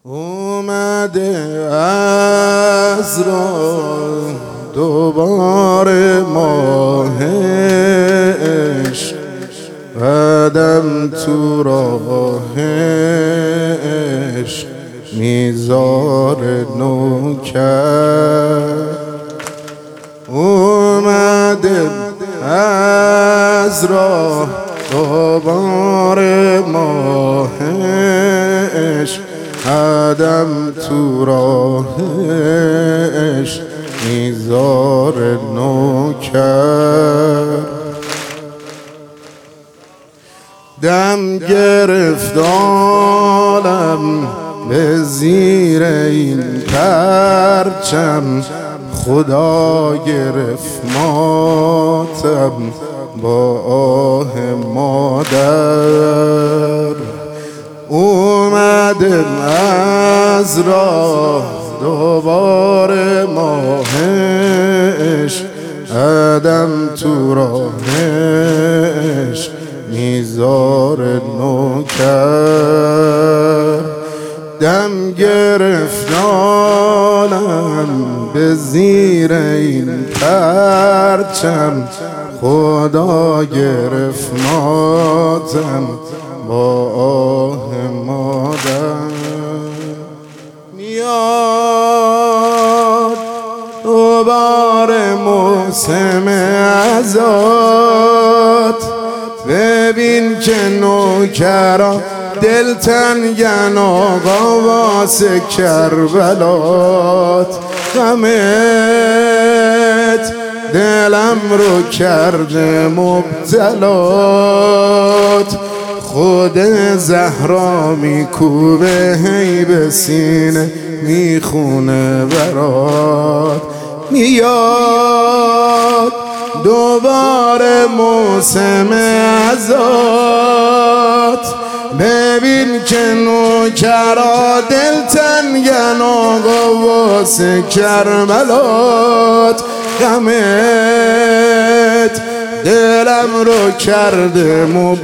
اومده از راه دوباره ماه عشق، قدم تو راه عشق میذاره نوکر. اومده از راه دوباره ماه عشق، قدم تو راه عشق میذاره نوکر. دم گرفت عالم به زیر این پرچم، خدا گرفت ماتم با آه مادر. اومده از راه دوباره ماه عشق، قدم تو راه عشق میذاره نوکر. دم گرفت عالم به زیر این پرچم، خدا گرفت ماتم با آه مادر. میاد دوباره موسم عزات، ببین که نوکران دلتنگن آقا واسه کربلات. غمت دلم رو کرده مبتلات، خود زهرا میکوبه هی به سینه میخونه برات. میاد دوباره موسم عزات، ببین که نوکرا دلتنگن آقا واسه کربلات. غمت دلم رو کرده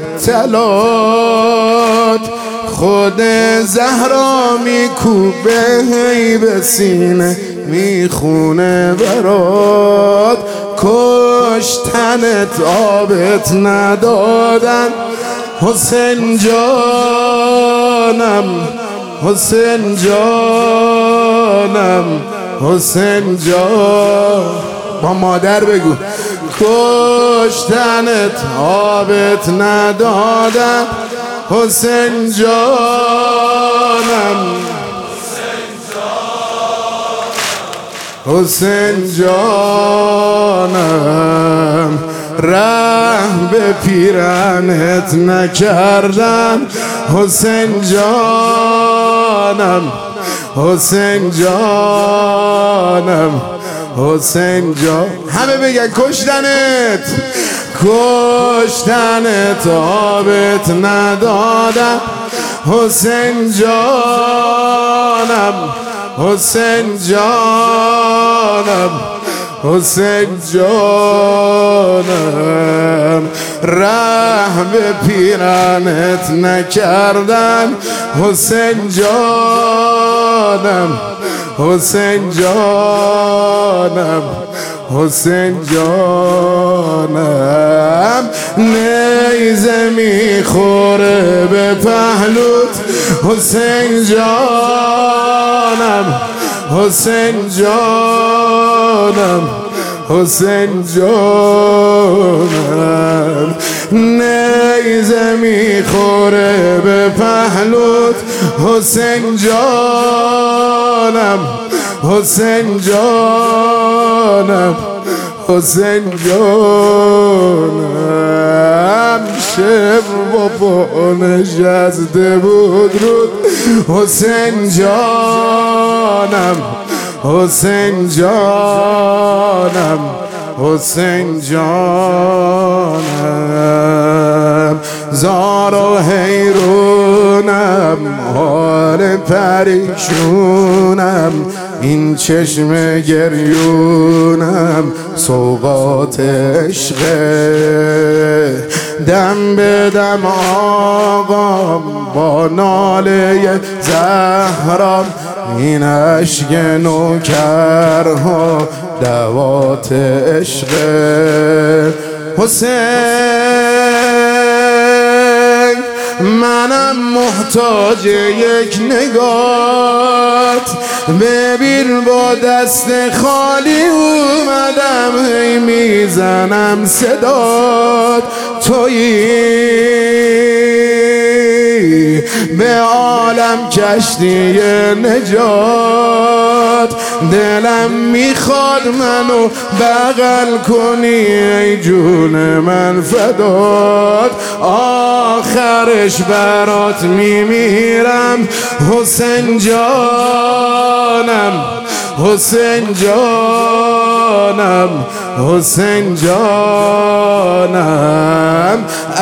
مبتلات، خود زهرا میکوبه هی به سینه میخونه برات. کشتنت آبت ندادن حسین جانم، حسین جانم، حسین جان. با مادر بگو کشتنت آبت ندادن حسین جانم، حسین جانم. رحم به پیرنت نکردن حسین جانم، حسین جانم، حسین جان. همه بگن کشتنت، کشتنت آبت ندادن حسین جانم، حسین جانم، حسین جانم. رحم به پیرنت نکردن حسین جانم، حسین جانم، حسین جانم. نیزه میخوره به پهلوت حسین جانم، حسین جانم، حسین جانم. نیزه میخوره به پهلوت حسین جانم، حسین جانم، حسین جانم. شب با نشسته بود رود حسین جانم، حسین جانم، حسین جانم. زار و حیرونم، حال پریشونم، این چشم گریونم سوغات عشقه. دم به دم آقام با ناله زهرام، این عشق نوکرها دوات عشقه. حسین منم محتاج یک نگات، ببین با دست خالی اومدم، هی میزنم صدات. تویی به عالم کشتی نجات، دلم میخواد منو بغل کنی ای جون من فدات. آخرش برات میمیرم حسین جانم، حسین جانم، حسین جانم.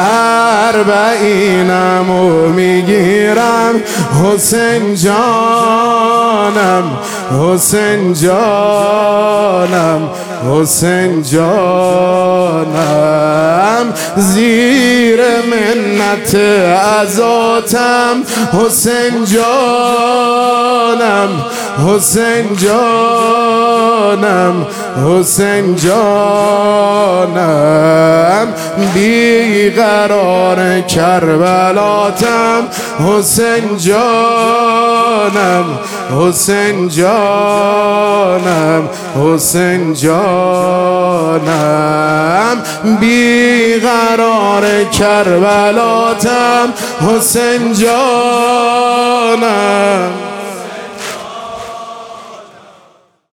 اربعینمو میگیرم حسین جانم، حسین جانم، حسین جانم. زیر منت عزاتم حسین جانم، حسین جانم، حسین جانم. بیقرار کربلاتم حسین جانم، حسین جانم، حسین جانم. بیقرار کربلاتم حسین جانم.